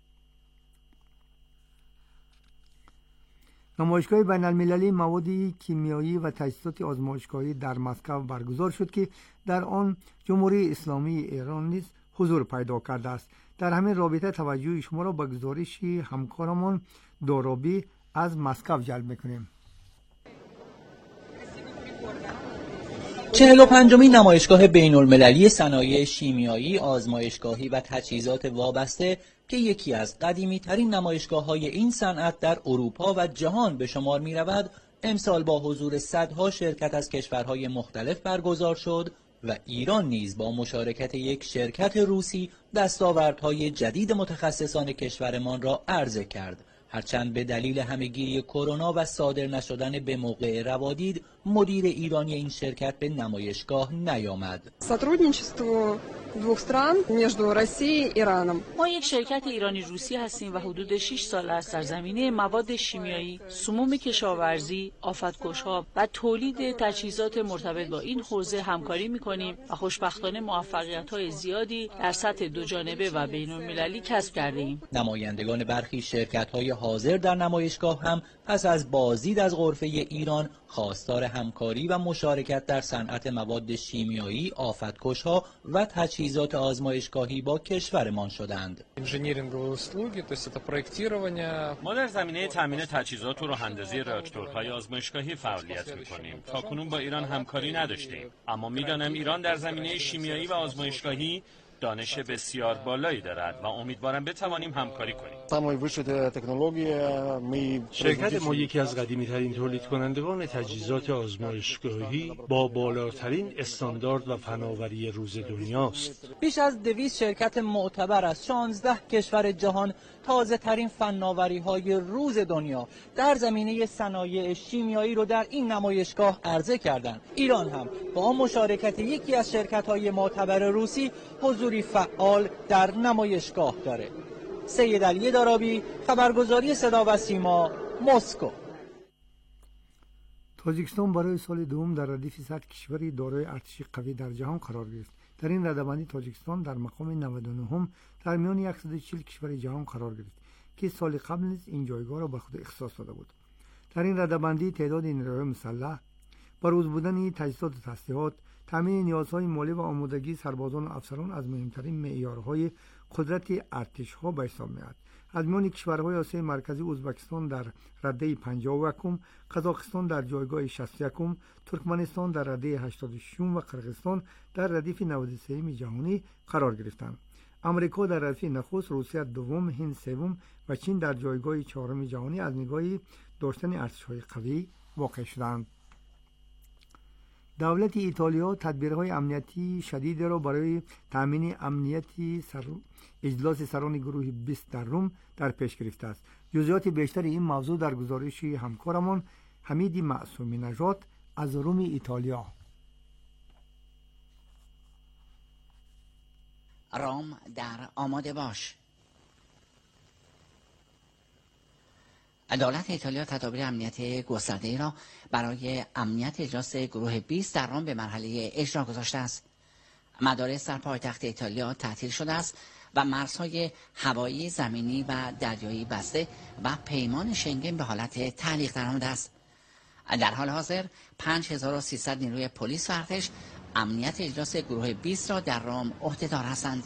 نمایشگاه بین المللی مواد کیمیایی و تجهیزات آزمایشگاهی در مسکو برگزار شد که در آن جمهوری اسلامی ایران نیز حضور پیدا کرده است. در همین رابطه توجه شما را به گزارش همکارمان دارابی از مسکو جلب می‌کنیم. چهل و پنجمین نمایشگاه بین المللی صنایع شیمیایی، آزمایشگاهی و تجهیزات وابسته که یکی از قدیمی ترین نمایشگاه های این صنعت در اروپا و جهان به شمار می رود، امسال با حضور صدها شرکت از کشورهای مختلف برگزار شد و ایران نیز با مشارکت یک شرکت روسی دستاوردهای جدید متخصصان کشورمان را عرضه کرد. هرچند به دلیل همه‌گیری کرونا و صادر نشدن به موقع روادید، مدیر ایرانی این شرکت به نمایشگاه نیامد. сотрудничество двух стран между Россией и Ираном. ما یک شرکت ایرانی روسی هستیم و حدود شش سال است در زمینه مواد شیمیایی، سموم کشاورزی، آفت‌کش‌ها و تولید تجهیزات مرتبط با این حوزه همکاری می‌کنیم و خوشبختانه موفقیت‌های زیادی در سطح دو جانبه و بین‌المللی کسب کرده‌ایم. نمایندگان برخی شرکت‌های حاضر در نمایشگاه هم پس از بازدید از غرفه ایران خواستار همکاری و مشارکت در صنعت مواد شیمیایی، آفت‌کش‌ها و تجهیزات آزمایشگاهی با کشورمان شدند. ما در زمینه تامین تجهیزات و راه‌اندازی راکتورهای آزمایشگاهی فعالیت می‌کنیم. تاکنون با ایران همکاری نداشتیم، اما می‌دانم ایران در زمینه شیمیایی و آزمایشگاهی دانش بسیار بالایی دارد و امیدوارم بتوانیم همکاری کنیم. شرکت ما یکی از قدیمی‌ترین تولید کنندگان تجهیزات آزمایشگاهی با بالاترین استاندارد و فناوری روز دنیاست. بیش از دویست شرکت معتبر از شانزده کشور جهان تازه ترین فناوری های روز دنیا در زمینه صنایع شیمیایی رو در این نمایشگاه عرضه کردند. ایران هم با مشارکت یکی از شرکت های معتبر روسی حضوری فعال در نمایشگاه داره. سید علی دارابی، خبرگزاری صدا و سیما، مسکو. تاجیکستان برای سال دوم در ردیف صد کشوری دارای ارتشی قوی در جهان قرار گرفت. در این رده‌بندی تاجیکستان در مقام نود و نه در میان صد و چهل کشور جهان قرار گرفت که سال قبل نیز این جایگاه را به خود اختصاص داده بود. در این رده‌بندی تعداد نیروهای مسلح، بروز بودن تجهیزات و تسلیحات، تامین نیازهای مالی و آمادگی سربازان و افسران از مهمترین معیارهای قدرت ارتش‌ها به حساب می‌آید. از میان کشورهای آسیای مرکزی ازبکستان در رده پنجاه و یک، قزاقستان در جایگاه شصت و یک، ترکمنستان در رده هشتاد و شش و قرقیزستان در ردیف نود و سه جهانی قرار گرفتند. امریکا در ردیف نخست، روسیه دوم، هند سوم و چین در جایگاه چهارم جهانی از نگاه داشتن ارتش‌های قوی واقع شدند. دولت ایتالیا تدبیرهای امنیتی شدید را برای تأمین امنیتی سر... اجلاس سران گروه بیست در روم در پیش گرفته است. جزئیات بیشتر این موضوع در گزارش همکارمان حمید معصومی نژاد از روم ایتالیا. روم در آماده باش. دولت ایتالیا تدابیر امنیتی گسترده‌ای را برای امنیت اجلاس گروه بیست در روم به مرحله اجرا گذاشته است. مدارس در پایتخت ایتالیا تعطیل شده است و مرزهای هوایی، زمینی و دریایی بسته و پیمان شنگن به حالت تعلیق درآمده است. در حال حاضر پنج هزار و سیصد نیروی پلیس و ارتش امنیت اجلاس گروه بیست را در روم عهده‌دار هستند.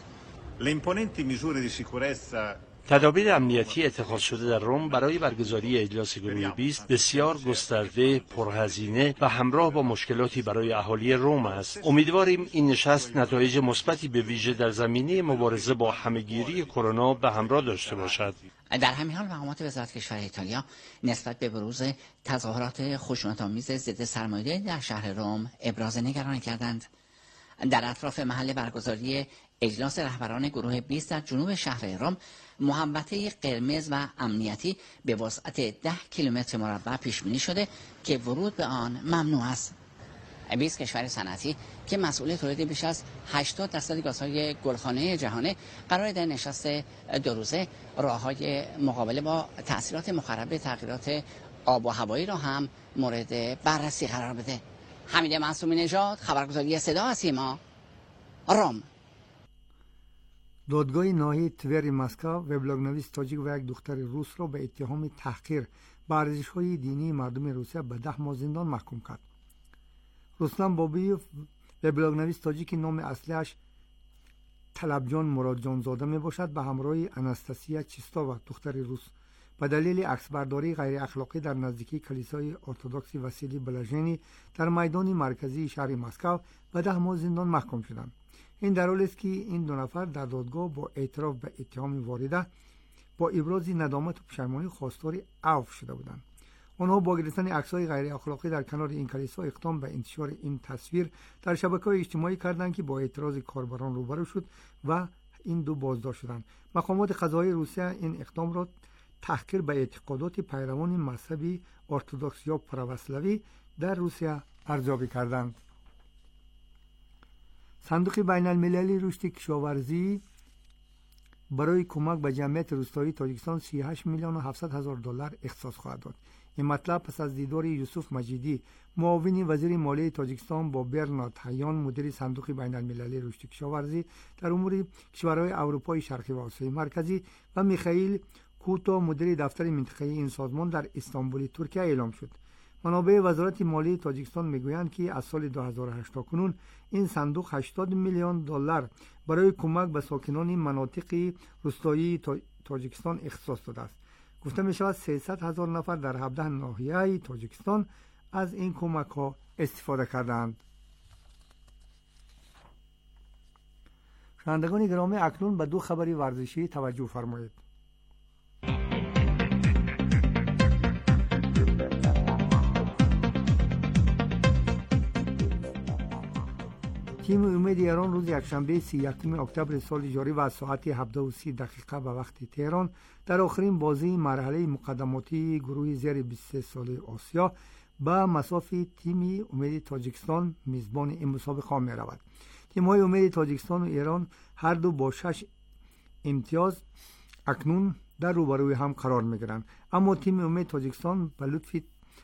تدابیر امنیتی اتخاذ شده در روم برای برگزاری اجلاس گروه بیست بسیار گسترده، پرهزینه و همراه با مشکلاتی برای اهالی روم است. امیدواریم این نشست نتایج مثبتی به ویژه در زمینه مبارزه با همه‌گیری کرونا به همراه داشته باشد. در همین حال مقامات وزارت کشور ایتالیا نسبت به بروز تظاهرات خشونت‌آمیز ضد سرمایه‌داری در شهر روم ابراز نگرانی کردند. در اطراف محل برگزاری اجلاس رهبران گروه بیست در جنوب شهر روم محوطه قرمز و امنیتی به وسعت ده کیلومتر مربع پیش بینی شده که ورود به آن ممنوع است. بیست کشور صنعتی که مسئول تولید بیش از هشتاد درصد گازهای گلخانه جهانه قرار در نشست دو روزه راه‌های مقابله با تأثیرات مخرب تغییرات آب و هوایی را هم مورد بررسی قرار بده. حمید معصومی نژاد، خبرگزاری صدا از سیما، روم. دادگاه ناحیه تور مسکو وبلاگ‌نویس تاجیک و یک دختر روس را به اتهام تحقیر به ارزش‌های دینی مردم روسیه به ده ماه زندان محکوم کرد. رستم بابیوف وبلاگ‌نویس تاجیک نام اصلیش طلبجان مرادجان زاده می باشد به همراه اناستاسیا چیستا و دختر روس به دلیل عکسبرداری غیر اخلاقی در نزدیکی کلیسای ارتدوکسی واسیلی بلاژنی در میدان مرکزی شهر مسکو به ده ماه زندان محکوم شدند. این در حالی است که این دو نفر در دادگاه با اعتراف به اتهام وارده با ابراز ندامت و پشیمانی خواستار عفو شده بودند. آنها با گرفتن عکس‌های غیر اخلاقی در کنار این کلیسا اقدام به انتشار این تصویر در شبکه‌های اجتماعی کردند که با اعتراض کاربران روبرو شد و این دو بازداشت شدند. مقامات قضایی روسیه این اقدام را تحقیر به اعتقادات پیروان مذهب ارتدوکس یا پروسلوی در روسیه ارزیابی کردند. صندوق بین المللی رشد کشاورزی برای کمک به جمعیت روستایی تاجیکستان سی و هشت میلیون و هفتصد هزار دلار اختصاص خواهد داد. این مطلب پس از دیدار یوسف مجیدی معاون وزیر مالی تاجیکستان با برنارد هیان مدیر صندوق بین المللی رشد کشاورزی در امور کشورهای اروپای شرقی و آسیای مرکزی و میخائیل کوتا مدیر دفتر منطقه‌ای این سازمان در استانبول ترکیه اعلام شد. منابع وزارت مالی تاجیکستان میگویند که از سال دو هزار و هشت تا کنون این صندوق هشتاد میلیون دلار برای کمک به ساکنان مناطق روستایی تاجیکستان اختصاص داده است. گفته می شود سیصد هزار نفر در هفده ناحیه تاجیکستان از این کمک ها استفاده کردند. شنوندگان گرامی، اکنون به دو خبری ورزشی توجه فرمایید. تیم امید ایران روز یکشنبه سی و یکم اکتبر سال جاری و ساعت هفده و سی دقیقه به وقت تهران در آخرین بازی مرحله مقدماتی گروه زیر بیست و سه ساله آسیا به مسافت تیم امید تاجیکستان میزبان این مسابقه می رود. تیم های امید تاجیکستان و ایران هر دو با شش امتیاز اکنون در روبروی هم قرار می گیرند، اما تیم امید تاجیکستان به لطف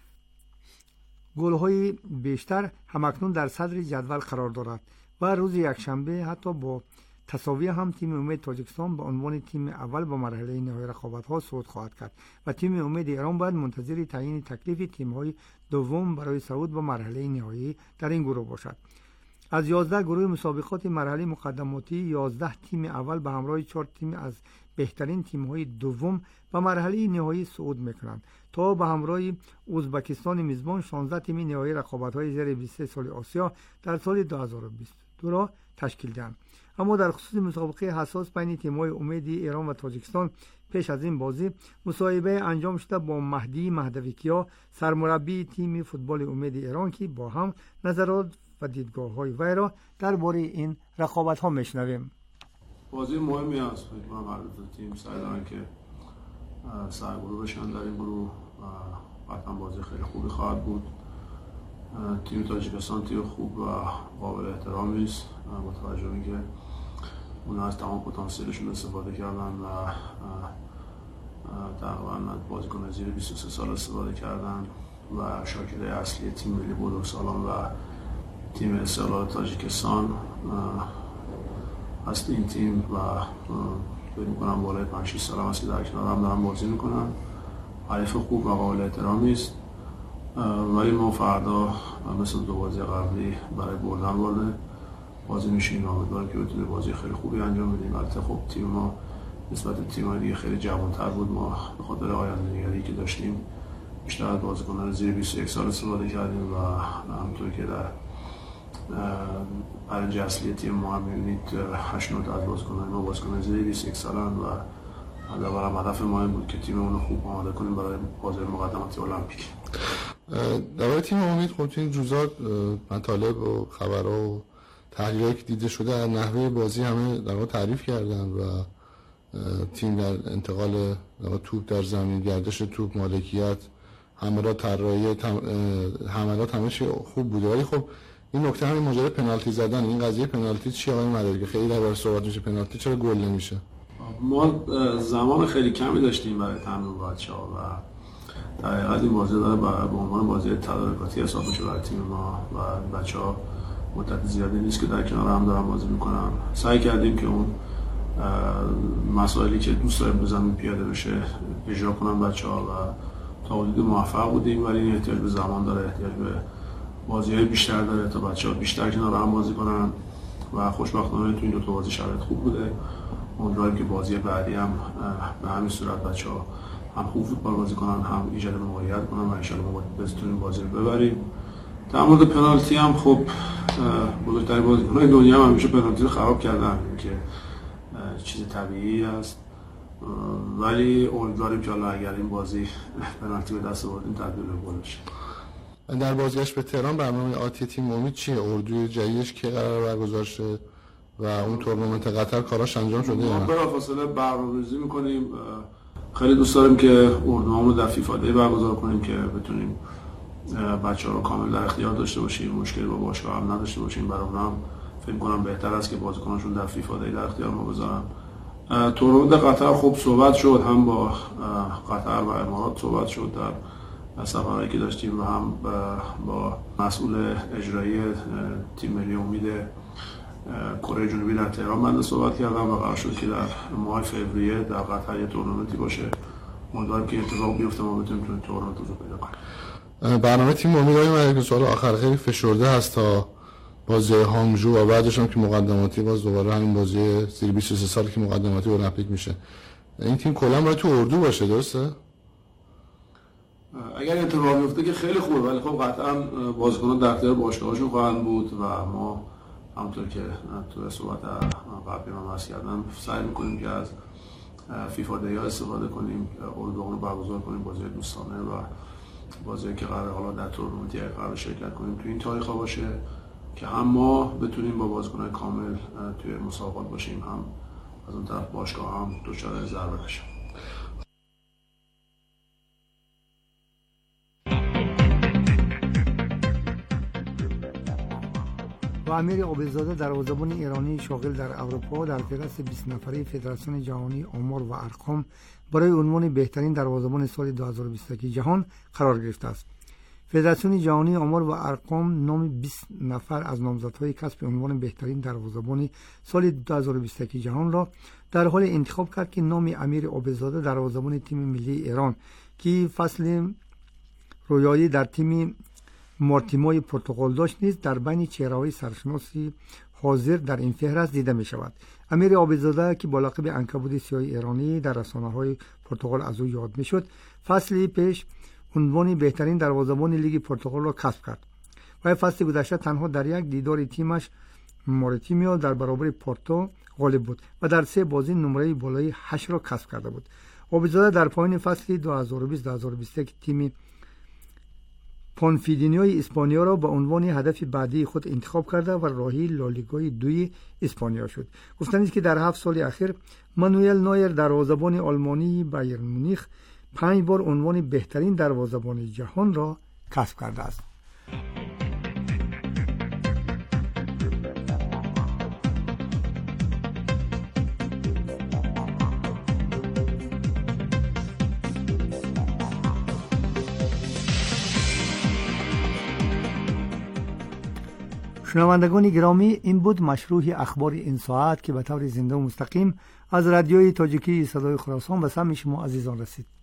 گل‌های بیشتر همکنون در صدر جدول قرار دارد و روز یکشنبه حتی با تساوی هم تیم امید تاجیکستان به عنوان تیم اول به مرحله نهایی رقابت‌ها صعود خواهد کرد و تیم امید ایران باید منتظر تعیین تکلیف تیم‌های دوم برای صعود به مرحله نهایی در این گروه باشد. از یازده گروه مسابقات مرحله مقدماتی یازده تیم اول به همراه چهار تیم از بهترین تیم‌های دوم به مرحله نهایی صعود می‌کنند تا به همراه ازبکستان میزبان شانزده تیم نهایی رقابت‌های زیر بیست و سه سال آسیا در سال دو هزار و بیست و دو را تشکیل دهند. اما در خصوص مسابقه حساس بین تیم‌های امید ایران و تاجیکستان پیش از این بازی مصاحبه انجام شده با مهدی مهدویکیا، سرمربی تیم فوتبال امید ایران، که با هم نظرات و دیدگاه‌های وی را درباره این رقابت‌ها میشنویم. بازی مهمی است. فکر کنم هر دو تیم سعی دارن که سرگروه بشن در این گروه و حتما بازی خیلی خوبی خواهد بود. تیم تاجیکستان تیم خوب و قابل احترامی است با توجه به اینکه اونها از تمام پتانسیلشون استفاده کردن و تقریبا بازیکن زیر بیست و سه سال استفاده کردن و شاکله اصلی تیم ملی بزرگسالان و تیم استقلال تاجیکستان هست این تیم و فکر می‌کنم بالای پنج شش سال هم هست که در کنار هم دارن بازی میکنن. حریف خوب و قابل احترامی است، ولی ما فردا مثل دو بازی قبلی برای بردن وارد بازی میشیم و امیدوارم که بتونیم بازی خیلی خوبی انجام بدیم. البته خب تیم ما نسبت به تیم‌های دیگه خیلی جوان‌تر بود. ما به خاطر آینده‌نگری که داشتیم بیشتر از بازیکنان زیر بیست و یک سال استفاده کردیم و همونطور که در برنامه اصلی تیم ما هم می‌بینید هشت نه تا از بازیکنان ما بازیکنان زیر بیست و یک سالن و حداقل هدف ما این بود که تیممون رو خوب آماده کنیم برای بازی مقدماتی المپیک. در تیم امید خب تو این روزا مطالب و خبرها و تحلیلایی که دیده شده از نحوه بازی همه در واقع تعریف کردن و تیم در انتقال توپ در زمین، گردش توپ، مالکیت، حملات، طراحی حملات همه چی خوب بوده. ولی خب این نکته همین ماجرای پنالتی زدن، این قضیه پنالتی چی آقای مداری که خیلی دربارش صحبت میشه، پنالتی چرا گل نمیشه؟ ما زمان خیلی کمی داشتیم برای تمرین بچه‌ها و در حقیقت این بازی داره به عنوان بازی تدارکاتی حساب میشه برای تیم ما و بچه‌ها مدت زیادی نیست که در کنار هم دارن بازی میکنن. سعی کردیم که اون مسائلی که دوست داریم به زمین پیاده بشه اجرا کنن بچه‌ها و تا حدودی موفق بودیم، ولی این احتیاج به زمان داره، احتیاج به بازی‌های بیشتر داره تا بچه‌ها بیشتر کنار هم بازی کنن و خوشبختانه تو این دو تا بازی شرایط خوب بوده. امیدواریم که بازی بعدی هم به همین صورت بچه‌ها هم خوب فوتبال بازی کنن، هم ایجاد موقعیت کنن و ان شاءالله ما بتونیم بازی رو ببریم. در مورد پنالتی هم خب بزرگترین بازیکن‌های دنیا هم همیشه پنالتی رو خراب کردن که چیز طبیعی است، ولی امیدواریم که حالا اگر این بازی پنالتی به دست آوردیم تبدیل به گل بشه. در بازگشت به تهران برنامه آتی تیم امید چیه؟ اردوی جدیدش که قرار برگزار شه و اون تورنمنت قطر کاراش انجام شده یا ما نه؟ بلافاصله برنامه‌ریزی می‌کنیم. خیلی دوست داریم که اردوهامون رو در فیفا دی برگزار کنیم که بتونیم بچه‌ها رو کامل در اختیار داشته باشیم، مشکلی با باشگاه هم نداشته باشیم. برای اونها هم فکر کنم بهتر است که بازیکناشون در فیفا دی در اختیار ما بذارن. تورنمنت قطر خوب صحبت شد، هم با قطر و امارات صحبت شد در سفرهایی که داشتیم و هم با مسئول اجرایی تیم ملی امید کره جنوبی در تهران بنده صحبت کردم و قرار شد که در ماه فوریه در قطر یه تورنمنتی باشه. امیدوارم که اتفاق بیفته ما بتونیم تو این تورنمنت رو پیدا کنیم. برنامه تیم امید های که سوال آخر خیلی فشرده هست تا بازی هانگجو و بعدش هم که مقدماتی باز دوباره همین بازی زیر بیست و سه سال که مقدماتی المپیک میشه. این تیم کلا باید تو اردو باشه، درسته؟ اگر اتفاق بیفته که خیلی خوبه، ولی خب قطعا بازیکنان در اختیار باشگاهاشون خواهند بود و ما همونطور که تو صحبت قبلی من عرض کردم سعی می‌کنیم که از فیفا دی ها استفاده کنیم، اردوغون رو برگزار کنیم، بازی دوستانه و بازی که قرار حالا در تورنمنتی قرار شرکت کنیم تو این تاریخ‌ها باشه که هم ما بتونیم با بازیکنان کامل توی مسابقات باشیم، هم از اون طرف باشگاه هم دچار ضربه نشه. و امیر عابدزاده دروازه‌بان ایرانی شاغل در اروپا در فهرست بیست نفره فدراسیون جهانی آمار و ارقام برای عنوان بهترین دروازه‌بان سال دو هزار و بیست و یک جهان قرار گرفته است. فدراسیون جهانی آمار و ارقام نام بیست نفر از نامزدهای کسب عنوان بهترین دروازه‌بان سال دو هزار و بیست و یک جهان را در حال انتخاب کرد که نام امیر عابدزاده دروازه‌بان تیم ملی ایران که فصل رویایی در تیم مارتیمای پرتغال داشت نیز در بین چهره‌های سرشناسی حاضر در این فهرست دیده می شود. امیر عابدزاده که با لقب عنکبوت سیاه ایرانی در رسانه‌های پرتغال از او یاد می شد، فصلی پیش عنوان بهترین دروازه‌بان لیگ پرتغال را کسب کرد و فصل گذشته تنها در یک دیدار تیمش مارتیمیا در برابر پورتو غالب بود و در سه بازی نمره بالای هشت را کسب کرده بود. عابدزاده در پایان فصل دو هزار و بیست دو هزار و بیست و یک تیم پانفیدینیوی اسپانیا را به عنوان هدف بعدی خود انتخاب کرده و راهی لالیگای دوی اسپانیا شد. گفتند است که در هفت سال اخیر مانوئل نویر دروازه‌بان آلمانی بایرن مونیخ پنج بار عنوان بهترین دروازه‌بان جهان را کسب کرده است. شنوندگان گرامی، این بود مشروع اخبار این ساعت که به طور زنده و مستقیم از رادیوی تاجیکی صدای خراسان به سمع شما عزیزان رسید.